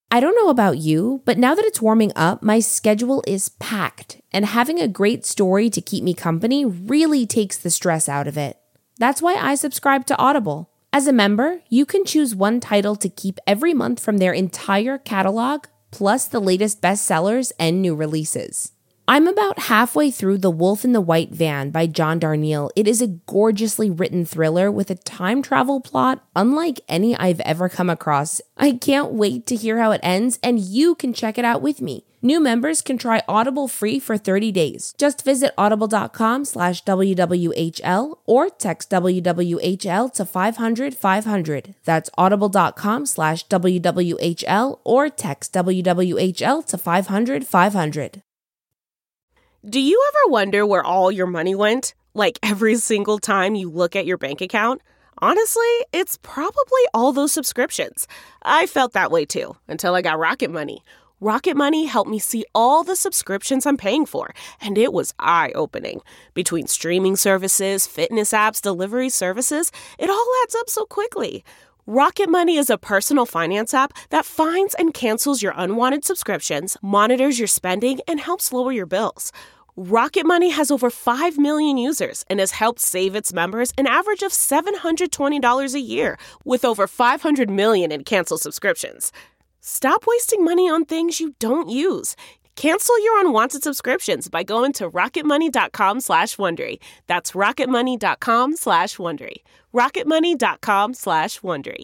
I don't know about you, but now that it's warming up, my schedule is packed, and having a great story to keep me company really takes the stress out of it. That's why I subscribe to Audible. As a member, you can choose one title to keep every month from their entire catalog, plus the latest bestsellers and new releases. I'm about halfway through The Wolf in the White Van by John Darnielle. It is a gorgeously written thriller with a time travel plot unlike any I've ever come across. I can't wait to hear how it ends, and you can check it out with me. New members can try Audible free for 30 days. Just visit audible.com/WWHL or text WWHL to 500-500. That's audible.com/WWHL or text WWHL to 500-500. Do you ever wonder where all your money went? Like every single time you look at your bank account? Honestly, it's probably all those subscriptions. I felt that way too, until I got Rocket Money. Rocket Money helped me see all the subscriptions I'm paying for, and it was eye-opening. Between streaming services, fitness apps, delivery services, it all adds up so quickly. Rocket Money is a personal finance app that finds and cancels your unwanted subscriptions, monitors your spending, and helps lower your bills. Rocket Money has over 5 million users and has helped save its members an average of $720 a year, with over 500 million in canceled subscriptions. Stop wasting money on things you don't use. Cancel your unwanted subscriptions by going to rocketmoney.com/Wondery. That's rocketmoney.com/Wondery. rocketmoney.com/Wondery.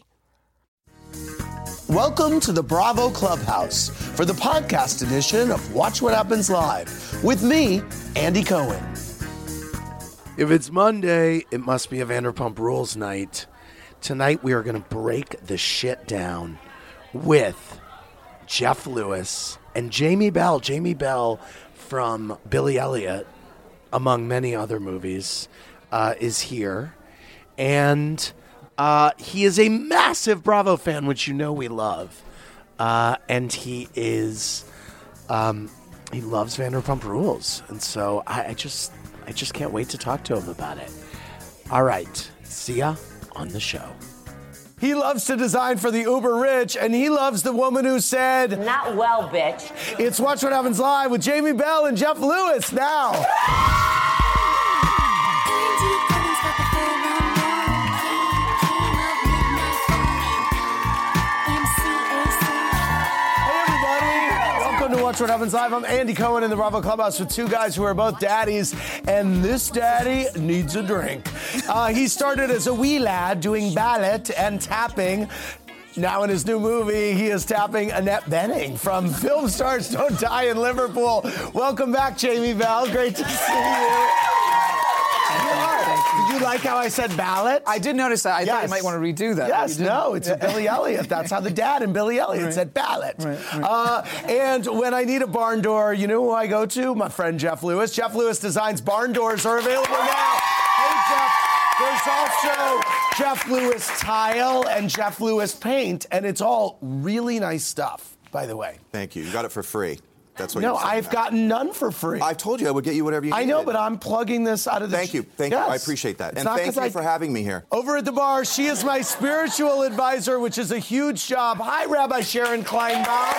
Welcome to the Bravo Clubhouse for the podcast edition of Watch What Happens Live with me, Andy Cohen. If it's Monday, it must be a Vanderpump Rules night. Tonight we are going to break the shit down with Jeff Lewis and Jamie Bell. Jamie Bell from Billy Elliot, among many other movies, is here. And he is a massive Bravo fan, which you know we love. And he is, he loves Vanderpump Rules. And so I just can't wait to talk to him about it. All right. See ya on the show. He loves to design for the uber rich, and he loves the woman who said, "Not well, bitch." It's Watch What Happens Live with Jamie Bell and Jeff Lewis now. Watch What Happens Live. I'm Andy Cohen in the Bravo Clubhouse with two guys who are both daddies, and this daddy needs a drink. He started as a wee lad doing ballet and tapping. Now in his new movie, he is tapping Annette Bening from Film Stars Don't Die in Liverpool. Welcome back, Jamie Bell. Great to see you. Did you like how I said ballot? I did notice that. I thought you might want to redo that. Yes, no, it's Billy Elliot. That's how the dad in Billy Elliot said ballot. Right. And when I need a barn door, you know who I go to? My friend Jeff Lewis. Jeff Lewis Designs barn doors are available now. Hey, Jeff. There's also Jeff Lewis Tile and Jeff Lewis Paint, and it's all really nice stuff, by the way. Thank you. You got it for free. That's what no, I've gotten none for free. I told you I would get you whatever you needed. I know, but I'm plugging this out of the... Thank you. Thank you. I appreciate that. And thank you for having me here. Over at the bar, she is my spiritual advisor, which is a huge job. Hi, Rabbi Sharon Kleinbaum.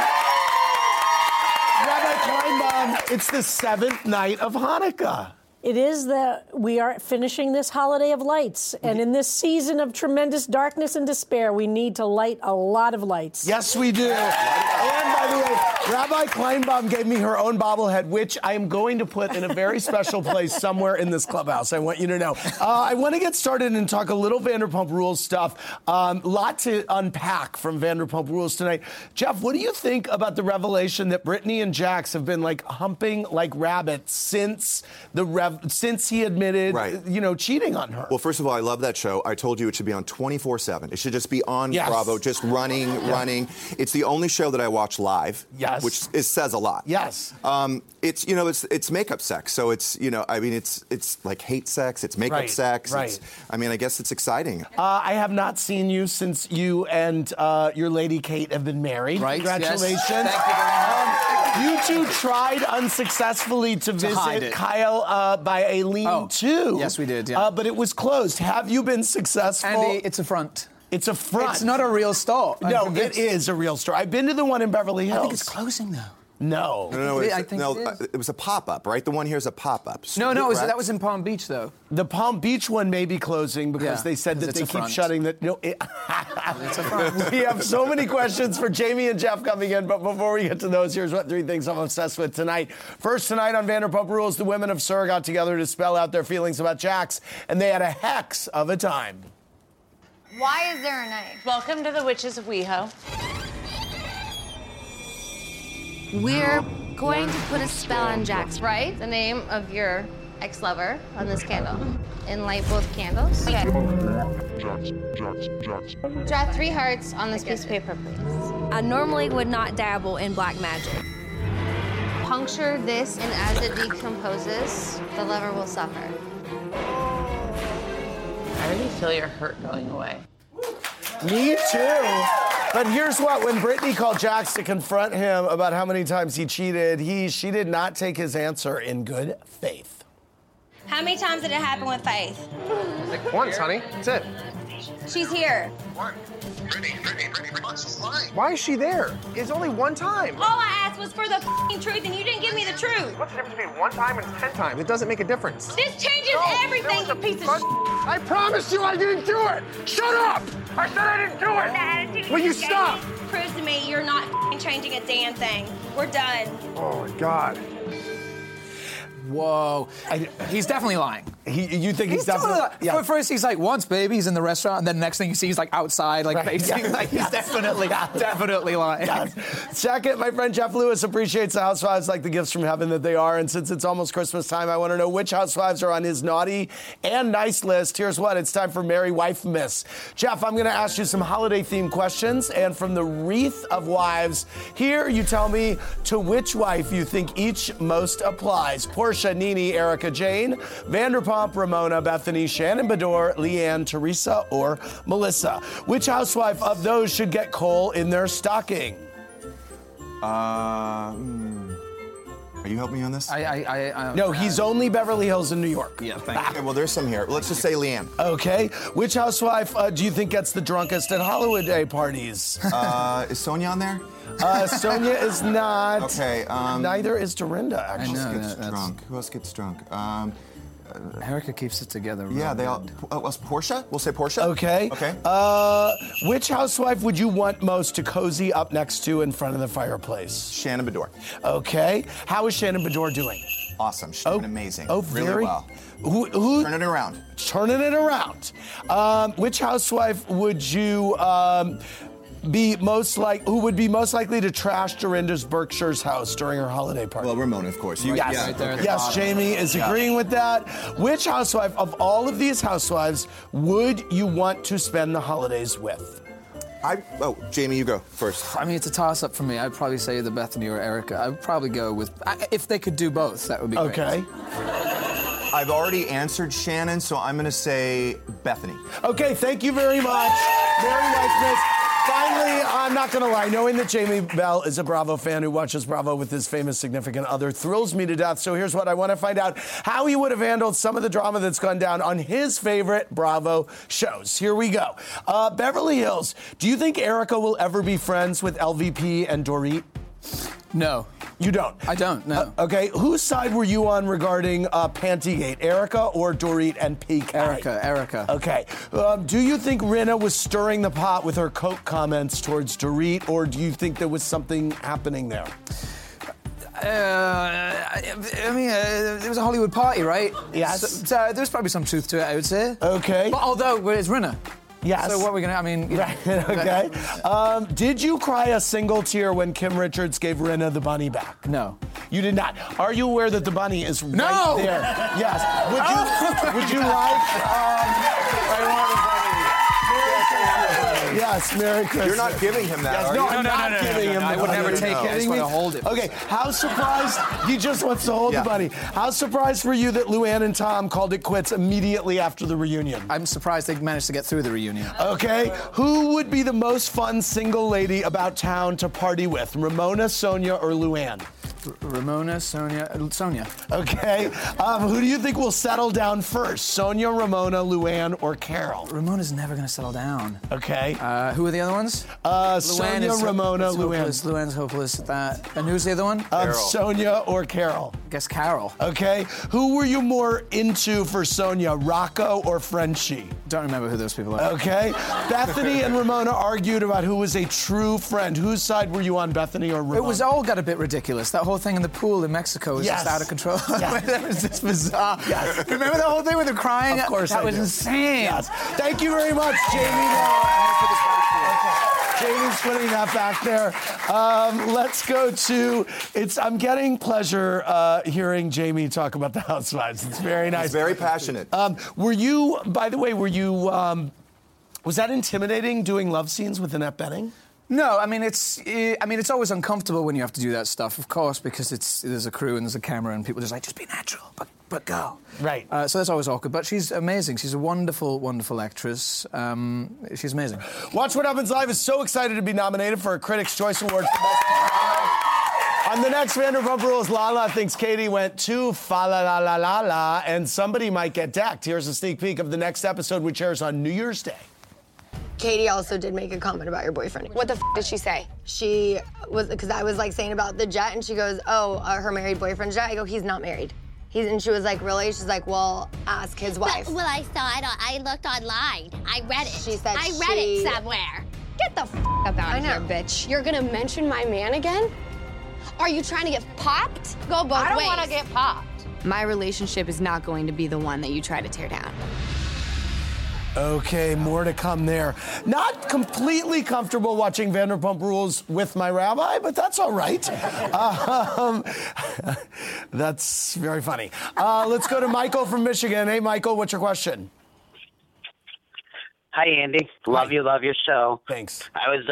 Rabbi Kleinbaum, it's the 7th night of Hanukkah. It is that we are finishing this holiday of lights. And in this season of tremendous darkness and despair, we need to light a lot of lights. Yes, we do. And by the way, Rabbi Kleinbaum gave me her own bobblehead, which I am going to put in a very special place somewhere in this clubhouse. I want you to know. I want to get started and talk a little Vanderpump Rules stuff. Lot to unpack from Vanderpump Rules tonight. Jeff, what do you think about the revelation that Brittany and Jax have been like humping like rabbits since he admitted, cheating on her? Well, first of all, I love that show. I told you it should be on 24/7. It should just be on Bravo, just running. It's the only show that I watch live, which says a lot. Yes. It's makeup sex. So it's like hate sex. It's makeup sex. Right. I guess it's exciting. I have not seen you since you and your lady Kate have been married. Right. Congratulations. Yes. Thank you very much. You two tried unsuccessfully to visit Kyle by a lean-to. Yes, we did, yeah. But it was closed. Have you been successful? Andy, it's a front. It's a front. It's not a real store. No, it is a real store. I've been to the one in Beverly Hills. I think it's closing now. No. I think it was a pop-up, right? The one here is a pop-up. No, that was in Palm Beach, though. The Palm Beach one may be closing because they said that they keep shutting the... No, it's a front. We have so many questions for Jamie and Jeff coming in, but before we get to those, here's what 3 things I'm obsessed with tonight. First, tonight on Vanderpump Rules, the women of SUR got together to spell out their feelings about Jax, and they had a hex of a time. Why is there a knife? Welcome to the Witches of WeHo. We're going to put a spell on Jax, right? The name of your ex-lover on this candle. And light both candles. Okay. Draw 3 hearts on this piece of paper, please. I normally would not dabble in black magic. Puncture this, and as it decomposes, the lover will suffer. I already feel your hurt going away. Me too. But here's what, when Brittany called Jax to confront him about how many times he cheated, she did not take his answer in good faith. How many times did it happen with Faith? Like once, honey. That's it. She's here. One. Brittany, come on, she's lying. Why is she there? It's only one time. All I asked was for the f***ing truth, and you didn't give me the truth. What's the difference between 1 time and 10 times? It doesn't make a difference. This changes everything, you piece of shit. I promised you I didn't do it. Shut up. I said I didn't do it. The attitude Will you stop? Proves to me you're not f***ing changing a damn thing. We're done. Oh, my God. Whoa. He's definitely lying. You think he's definitely lying? Yeah. First, he's like, once, baby, he's in the restaurant, and then next thing you see, he's like outside, like facing, like he's definitely lying. Yes. Second, my friend Jeff Lewis appreciates the housewives like the gifts from heaven that they are, and since it's almost Christmas time, I want to know which housewives are on his naughty and nice list. Here's what, it's time for Merry Wife Miss. Jeff, I'm going to ask you some holiday-themed questions, and from the wreath of wives, here you tell me to which wife you think each most applies. Portia, Nene, Erica, Jane, Vanderpump, Ramona, Bethany, Shannon Bedore, Leanne, Teresa, or Melissa. Which housewife of those should get coal in their stocking? Are you helping me on this? No, he's only Beverly Hills in New York. Yeah, thank you. Okay, well, there's some here. Let's just say Leanne. Okay. Which housewife do you think gets the drunkest at holiday parties? Is Sonia on there? Sonia is not. Okay. Neither is Dorinda, actually. Who else gets drunk? Who else gets drunk? Erica keeps it together. Yeah, they all. Portia? We'll say Portia. Okay. Okay. Which housewife would you want most to cozy up next to in front of the fireplace? Shannon Bedore. Okay. How is Shannon Bedore doing? Awesome. She's doing amazing. Oh, really well. Who? Turning it around. Turning it around. Which housewife would you who would be most likely to trash Dorinda's Berkshire's house during her holiday party? Well, Ramona, of course. Yes, right there. Yes, Jamie is agreeing with that. Which housewife of all of these housewives would you want to spend the holidays with? Jamie, you go first. I mean, it's a toss-up for me. I'd probably say the Bethany or Erica. I would probably go with, if they could do both, that would be great. Okay. I've already answered Shannon, so I'm going to say Bethany. Okay, thank you very much. Merry Wife Miss. Finally, I'm not going to lie, knowing that Jamie Bell is a Bravo fan who watches Bravo with his famous significant other thrills me to death. So here's what I want to find out, how he would have handled some of the drama that's gone down on his favorite Bravo shows. Here we go. Beverly Hills, do you think Erica will ever be friends with LVP and Dorit? No. You don't? I don't, no. Okay, whose side were you on regarding Pantygate, Erica or Dorit and PK? Erica. Okay. Do you think Rinna was stirring the pot with her Coke comments towards Dorit, or do you think there was something happening there? It was a Hollywood party, right? Yes. So there's probably some truth to it, I would say. Okay. But although, it's Rinna. Yes. So what are we going to, Right, okay. Did you cry a single tear when Kim Richards gave Rinna the bunny back? No. You did not. Are you aware that the bunny is right there? Yes. Would you like... Yes, Merry Christmas. You're not giving him that, are you? I'm not giving him the I would never take it. I just want to hold it. Okay, how surprised... He just wants to hold the bunny. How surprised were you that Luann and Tom called it quits immediately after the reunion? I'm surprised they managed to get through the reunion. Okay, who would be the most fun single lady about town to party with? Ramona, Sonia, or Luann? Ramona, Sonia. Okay. Who do you think will settle down first? Sonia, Ramona, Luann, or Carol? Ramona's never going to settle down. Okay. Who are the other ones? Sonia, Ramona, Luann. Luann's hopeless at that. And who's the other one? Sonia or Carol? I guess Carol. Okay. Who were you more into for Sonia, Rocco or Frenchie? Don't remember who those people are. Okay. Bethany and Ramona argued about who was a true friend. Whose side were you on, Bethany or Ramona? It was all got a bit ridiculous. That whole thing in the pool in Mexico was just out of control. Yes. That was just bizarre. Yes. Remember the whole thing with the crying? Of course that was insane. Yes. Thank you very much, Jamie. Jamie's putting that back there. Let's go to I'm getting pleasure hearing Jamie talk about the Housewives. It's very nice. He's very passionate. Were you, by the way, was that intimidating doing love scenes with Annette Bening? No, I mean it's always uncomfortable when you have to do that stuff, of course, because there's a crew and there's a camera and people just like, just be natural, but go. Right. So that's always awkward, but she's amazing. She's a wonderful, wonderful actress. She's amazing. Watch What Happens Live is so excited to be nominated for a Critics' Choice Award for Best. On the next Vanderpump Rules, Lala thinks Katie went too fa-la-la-la-la-la, and somebody might get decked. Here's a sneak peek of the next episode, which airs on New Year's Day. Katie also did make a comment about your boyfriend. What the did she say? She was, because I was like saying about the jet, and she goes, oh, her married boyfriend jet. I go, he's not married. And she was like, really? She's like, well, ask his wife. Well, I saw it. I looked online. I read it. She said I read it somewhere. Get the up out of here, bitch. You're gonna mention my man again? Are you trying to get popped? Go both ways. I don't want to get popped. My relationship is not going to be the one that you try to tear down. Okay, more to come there. Not completely comfortable watching Vanderpump Rules with my rabbi, but that's all right. That's very funny. Let's go to Michael from Michigan. Hey, Michael, what's your question? Hi, Andy. Love your show. Thanks.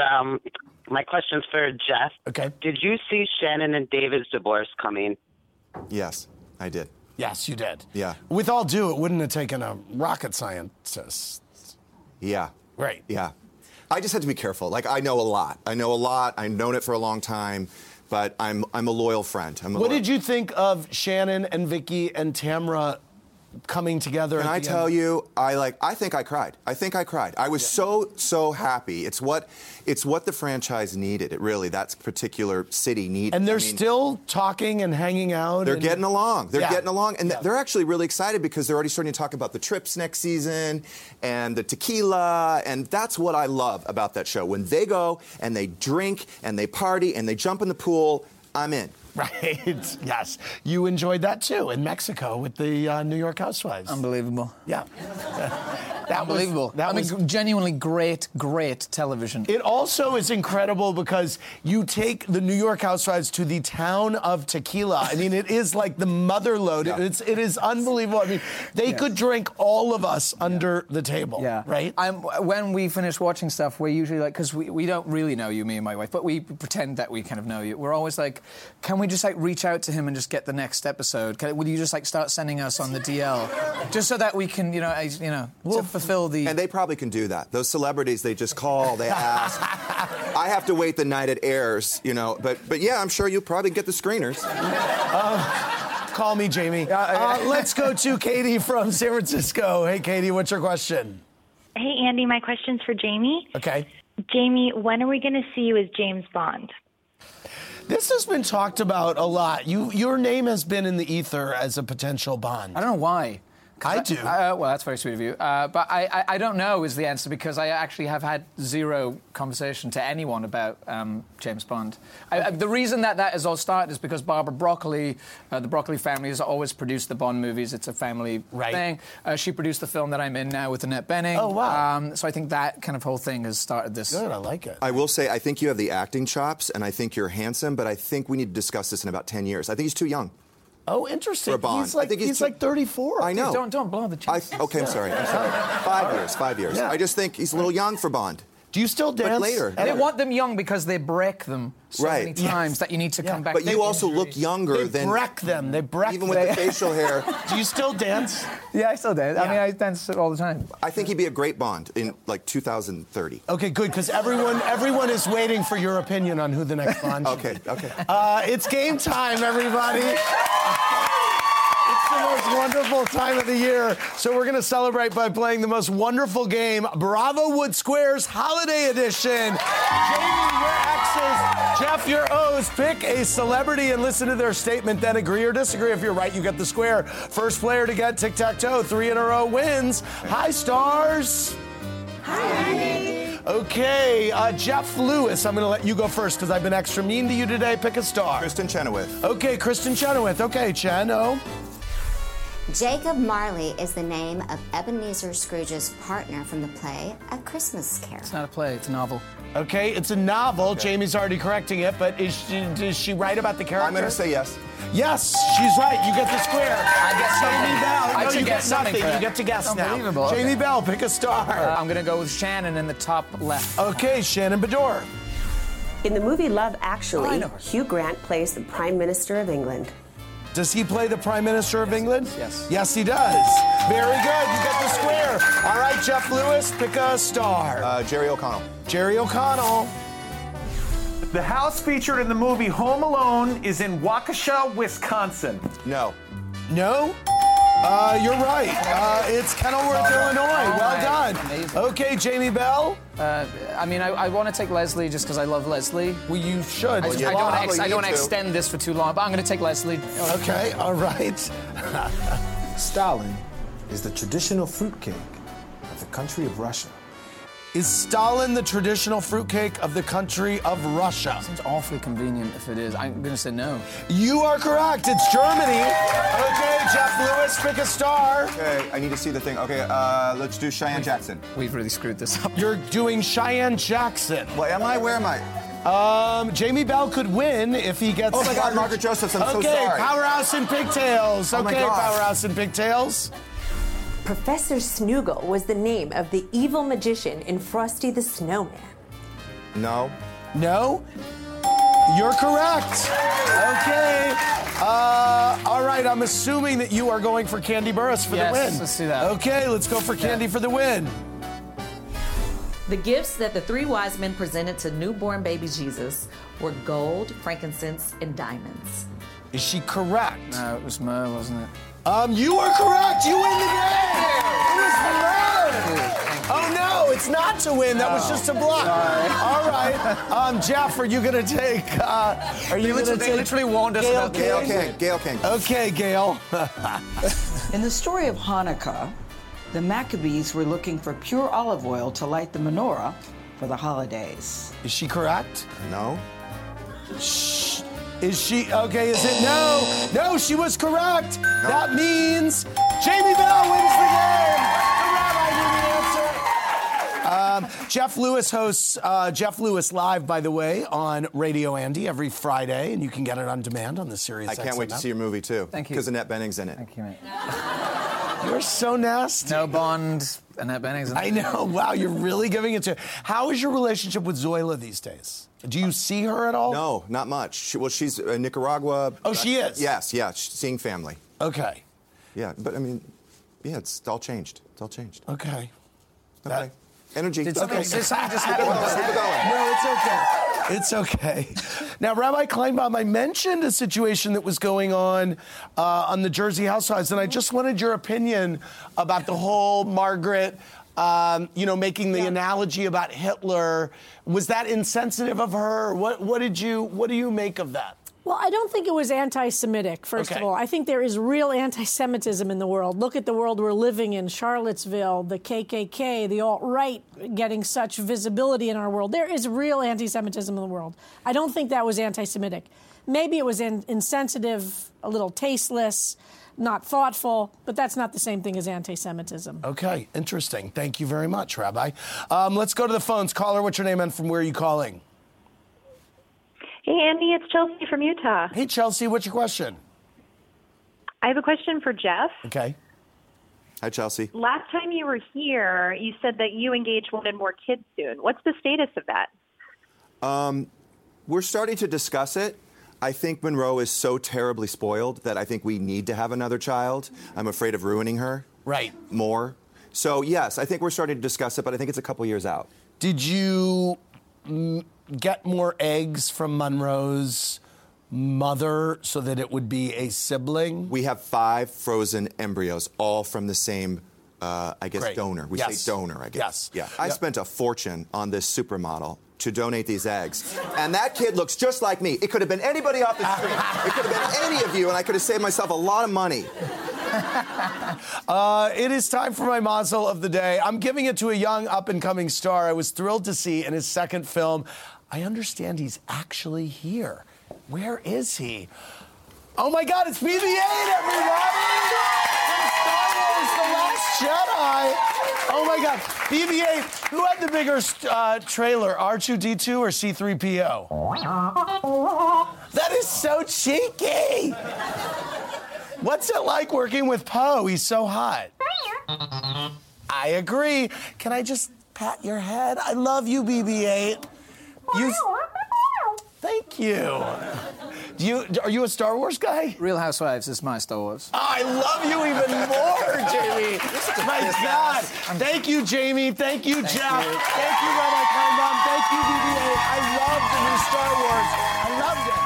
My question's for Jeff. Okay. Did you see Shannon and David's divorce coming? Yes, I did. Yes, you did. Yeah. With all due, it wouldn't have taken a rocket scientist. Yeah. Right. Yeah. I just had to be careful. Like, I know a lot. I've known it for a long time, but I'm a loyal friend. What did you think of Shannon and Vicky and Tamra coming together? Can I tell you, I think I cried. I was so happy. It's what the franchise needed. It really, that particular city needed. And they're still talking and hanging out. They're getting along. And they're actually really excited because they're already starting to talk about the trips next season and the tequila. And that's what I love about that show. When they go and they drink and they party and they jump in the pool, I'm in. Right. Yes. You enjoyed that too in Mexico with the New York Housewives. Unbelievable. Yeah. Unbelievable. Genuinely great television. It also is incredible because you take the New York Housewives to the town of tequila. I mean, it is like the mother lode. Yeah. It is unbelievable. I mean, they could drink all of us under the table. Yeah. Right? When we finish watching stuff, we're usually like, because we don't really know you, me and my wife, but we pretend that we kind of know you. We're always like, can we just like reach out to him and just get the next episode? Will you just like start sending us on the DL, just so that we can, to fulfill the. And they probably can do that. Those celebrities, they just call, they ask. I have to wait the night it airs, But yeah, I'm sure you'll probably get the screeners. Call me, Jamie. Let's go to Katie from San Francisco. Hey, Katie, what's your question? Hey, Andy, my question's for Jamie. Okay. Jamie, when are we going to see you as James Bond? This has been talked about a lot. Your name has been in the ether as a potential Bond. I don't know why. I do. Well, that's very sweet of you. But I don't know is the answer because I actually have had zero conversation to anyone about James Bond. The reason that has all started is because Barbara Broccoli, the Broccoli family, has always produced the Bond movies. It's a family thing. She produced the film that I'm in now with Annette Bening. Oh, wow. So I think that kind of whole thing has started this. Good, I like it. I will say, I think you have the acting chops, and I think you're handsome, but I think we need to discuss this in about 10 years. I think he's too young. Oh, interesting. For Bond. He's like 34. I know. Don't blow the cheese. I'm sorry. 5 years. Yeah. I just think he's a little young for Bond. Do you still dance? But later. They want them young because they break them so many times that you need to come back. But you also look younger They than... break them. They break Even with the facial hair. Do you still dance? Yeah, I still dance. I mean, I dance all the time. I think he'd be a great Bond in, like, 2030. Okay, good, because everyone is waiting for your opinion on who the next Bond should be. Okay. It's game time, everybody. It's the most wonderful time of the year. So we're going to celebrate by playing the most wonderful game, Bravo Wood Squares Holiday Edition. Jamie, your X's, Jeff, your O's. Pick a celebrity and listen to their statement, then agree or disagree. If you're right, you get the square. First player to get tic-tac-toe 3 in a row wins. Hi, stars. Hi. Okay, Jeff Lewis, I'm going to let you go first because I've been extra mean to you today. Pick a star. Kristen Chenoweth. Okay, Kristen Chenoweth. Okay, Cheno. Jacob Marley is the name of Ebenezer Scrooge's partner from the play A Christmas Carol. It's not a play, it's a novel. Okay, it's a novel. Okay. Jamie's already correcting it, but is she right about the character? I'm going to say yes. Yes, she's right. You get the square. I get Jamie Bell. I No, you get get something nothing. for You that. get to guess now. Unbelievable. Jamie Bell, pick a star. I'm going to go with Shannon in the top left. Okay, Shannon Bedore. In the movie Love Actually, Hugh Grant plays the Prime Minister of England. Does he play the Prime Minister of England? Yes. Yes, he does. Very good. You get the square. All right, Jeff Lewis, pick a star. Jerry O'Connell. Jerry O'Connell. The house featured in the movie Home Alone is in Waukesha, Wisconsin. No. No? You're right. It's Kenilworth, Illinois. Well done. Amazing. Okay, Jamie Bell. I mean, I want to take Leslie just because I love Leslie. Well, you should. I don't want to extend this for too long, but I'm going to take Leslie. Okay, all right. Stalin is the traditional fruitcake of the country of Russia. Is Stalin the traditional fruitcake of the country of Russia? Seems awfully convenient if it is. I'm going to say no. You are correct. It's Germany. Okay, Jeff Lewis, pick a star. Okay, I need to see the thing. Okay, let's do Cheyenne Jackson. We've really screwed this up. You're doing Cheyenne Jackson. What am I? Where am I? Jamie Bell could win if he gets... Oh my God, Margaret Josephs, I'm so Okay, sorry. Powerhouse and Pigtails. Oh my Okay, gosh. Powerhouse and Pigtails. Professor Snoogle was the name of the evil magician in Frosty the Snowman. No. No? You're correct. Okay. All right, I'm assuming that you are going for Candy Burris for the win. Yes, let's do that. Okay, let's go for Candy for the win. The gifts that the 3 wise men presented to newborn baby Jesus were gold, frankincense, and diamonds. Is she correct? No, it was myrrh, wasn't it? You are correct. You win the game. It was myrrh. Oh no, it's not to win. That was just a bluff. All right, Jeff, are you going to take? Are you going to take? They literally warned us about Gail King. Gail King. Okay, Gail. In the story of Hanukkah, the Maccabees were looking for pure olive oil to light the menorah for the holidays. Is she correct? No. Shh. Is she? Okay, is it no? No, she was correct. No. That means Jamie Bell wins the game. The rabbi knew the answer. Jeff Lewis hosts Jeff Lewis Live, by the way, on Radio Andy every Friday, and you can get it on demand on the Sirius. I can't wait to see your movie, too. Thank you. Because Annette Bening's in it. Thank you, mate. You're so nasty. No Bond, Annette Bening's in it. I know. Wow, you're really giving it to... How is your relationship with Zoila these days? Do you see her at all? No, not much. She's in Nicaragua. Oh, she is? Yes, yeah, seeing family. Okay. Yeah, but I mean, yeah, it's all changed. It's all changed. Okay. Okay. Energy. Did Okay. something just Keep it going. happen? Keep it going. No, it's okay. It's okay. Now, Rabbi Kleinbaum, I mentioned a situation that was going on the Jersey Housewives, and I just wanted your opinion about the whole Margaret, making the analogy about Hitler. Was that insensitive of her? What do you make of that? Well, I don't think it was anti-Semitic, first of all. I think there is real anti-Semitism in the world. Look at the world we're living in, Charlottesville, the KKK, the alt-right getting such visibility in our world. There is real anti-Semitism in the world. I don't think that was anti-Semitic. Maybe it was insensitive, a little tasteless, not thoughtful, but that's not the same thing as anti-Semitism. Okay, interesting. Thank you very much, Rabbi. Let's go to the phones. Caller, what's your name and from where are you calling? Hey, Andy, it's Chelsea from Utah. Hey, Chelsea, what's your question? I have a question for Jeff. Okay. Hi, Chelsea. Last time you were here, you said that you engaged wanted more kids soon. What's the status of that? We're starting to discuss it. I think Monroe is so terribly spoiled that I think we need to have another child. I'm afraid of ruining her. Right. More. So, yes, I think we're starting to discuss it, but I think it's a couple years out. Did you get more eggs from Monroe's mother so that it would be a sibling? We have 5 frozen embryos, all from the same, Great. donor. We say donor, I guess. Yes. Yeah. I spent a fortune on this supermodel to donate these eggs. And that kid looks just like me. It could have been anybody off the street. It could have been any of you, and I could have saved myself a lot of money. It is time for my Mazel of the day. I'm giving it to a young up-and-coming star I was thrilled to see in his second film. I understand he's actually here. Where is he? Oh, my God, it's BB-8, everybody! From Star Wars The Last Jedi. Oh, my God. BB-8, who had the bigger trailer, R2-D2 or C-3PO? That is so cheeky! What's it like working with Poe? He's so hot. I agree. Can I just pat your head? I love you, BB-8. Thank you. Are you a Star Wars guy? Real Housewives is my Star Wars. Oh, I love you even more, Jamie. My God. Thank you, Jamie. Thank you, Jeff. Thank you, Rabbi Kleinbaum. Thank you, BB-8. I love the new Star Wars. I loved it.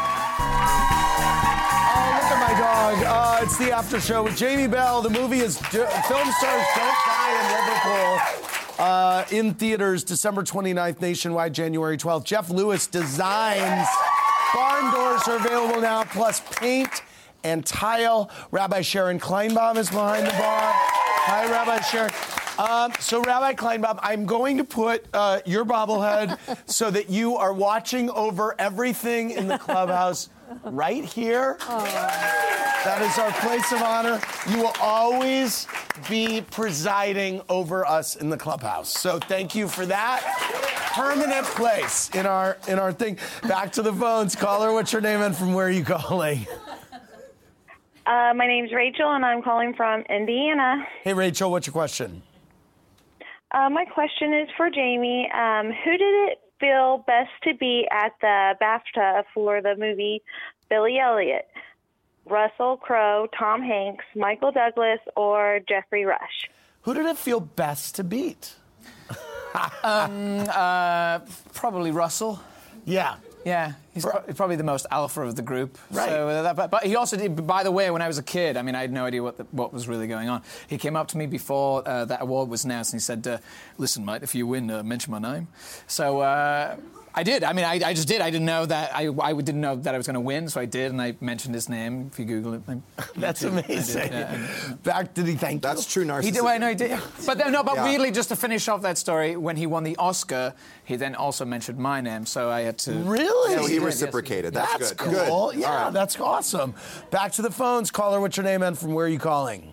Oh, look at my dog. It's the after show with Jamie Bell. The movie is Film Stars Don't Die in Liverpool. In theaters, December 29th, nationwide, January 12th. Jeff Lewis designs. Barn doors are available now, plus paint and tile. Rabbi Sharon Kleinbaum is behind the bar. Hi, Rabbi Sharon. So, Rabbi Kleinbaum, I'm going to put your bobblehead so that you are watching over everything in the clubhouse right here. That is our place of honor. You will always be presiding over us in the clubhouse. So thank you for that. Permanent place in our thing. Back to the phones. Caller, what's your name and from where are you calling? My name's Rachel, and I'm calling from Indiana. Hey, Rachel, what's your question? My question is for Jamie. Who did it feel best to be at the BAFTA for the movie Billy Elliot? Russell Crowe, Tom Hanks, Michael Douglas, or Jeffrey Rush? Who did it feel best to beat? Probably Russell. Yeah. Yeah, he's probably the most alpha of the group. Right. So, but he also did, by the way, when I was a kid, I mean, I had no idea what was really going on. He came up to me before that award was announced, and he said, listen, mate, if you win, mention my name. So I did. I mean, I just did. I didn't know that. I didn't know that I was going to win, so I did, and I mentioned his name. If you Google it, that's amazing. Back, did he thank you? That's true narcissism. He did. I know he did. But weirdly, just to finish off that story, when he won the Oscar, he then also mentioned my name, so I had to. Really? So he reciprocated. That's good. Cool. Good. Yeah, that's awesome. Back to the phones. Caller, what's your name and from where are you calling?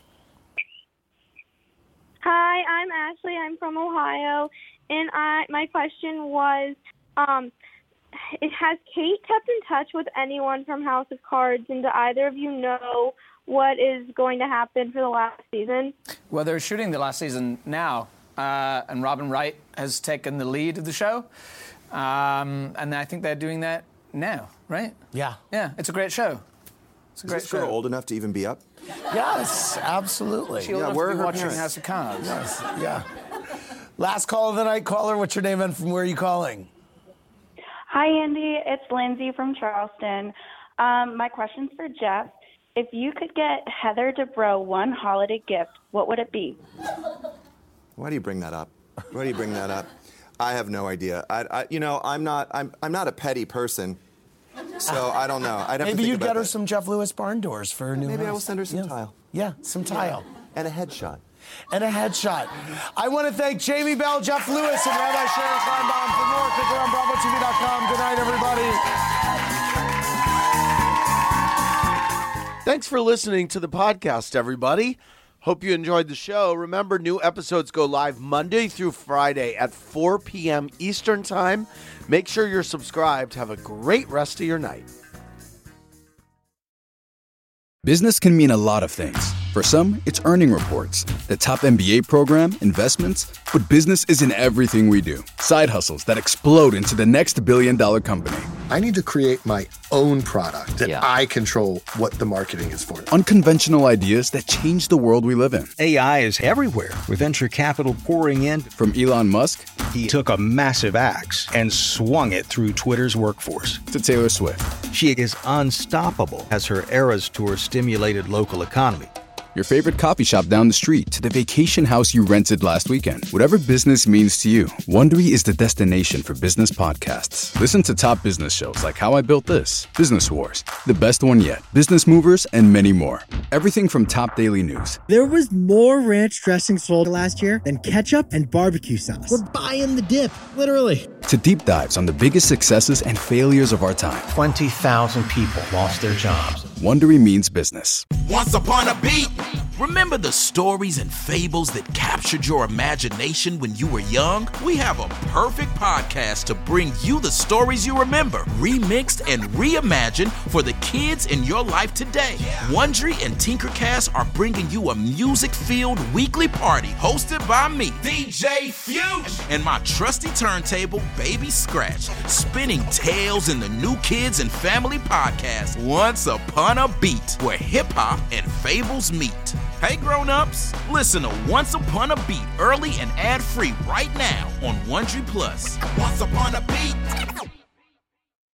Hi, I'm Ashley. I'm from Ohio, and my question was, has Kate kept in touch with anyone from House of Cards, and do either of you know what is going to happen for the last season? Well, they're shooting the last season now, and Robin Wright has taken the lead of the show, and I think they're doing that now, right? Yeah. Yeah, it's a great show. It's a great Is this show. girl old enough to even be up? Yes, absolutely. She old enough where to are be her watching parents? House of Cards. Yes, yeah. Last call of the night. Caller, what's your name and from where are you calling? Hi, Andy. It's Lindsay from Charleston. My question's for Jeff. If you could get Heather Dubrow one holiday gift, what would it be? Why do you bring that up? Why do you bring that up? I have no idea. I'm not a petty person, so I don't know. I'd have Maybe to you think get about her that. some Jeff Lewis barn doors for her new Maybe house. I will send her some tile. Yeah, some tile. And a headshot. And a headshot. I want to thank Jamie Bell, Jeff Lewis, and Rabbi Sharon Kleinbaum. For more, click around BravoTV.com. Good night, everybody. Thanks for listening to the podcast, everybody. Hope you enjoyed the show. Remember, new episodes go live Monday through Friday at 4 p.m. Eastern Time. Make sure you're subscribed. Have a great rest of your night. Business can mean a lot of things, For some, it's earning reports, the top MBA program, investments, but business isn't everything we do. Side hustles that explode into the next billion-dollar company. I need to create my own product that I control what the marketing is for. Unconventional ideas that change the world we live in. AI is everywhere, with venture capital pouring in. From Elon Musk, he took a massive axe and swung it through Twitter's workforce. To Taylor Swift. She is unstoppable as her Eras Tour stimulated local economy. Your favorite coffee shop down the street to the vacation house you rented last weekend. Whatever business means to you, Wondery is the destination for business podcasts. Listen to top business shows like How I Built This, Business Wars, The Best One Yet, Business Movers, and many more. Everything from top daily news. There was more ranch dressing sold last year than ketchup and barbecue sauce. We're buying the dip, literally. To deep dives on the biggest successes and failures of our time. 20,000 people lost their jobs. Wondery means business. Once upon a beat. Remember the stories and fables that captured your imagination when you were young? We have a perfect podcast to bring you the stories you remember, remixed and reimagined for the kids in your life today. Wondery and Tinkercast are bringing you a music-filled weekly party hosted by me, DJ Fuge, and my trusty turntable, Baby Scratch, spinning tales in the new kids and family podcast, Once Upon a Beat, where hip-hop and fables meet. Hey grown-ups, listen to Once Upon a Beat early and ad-free right now on Wondery Plus. Once Upon a Beat.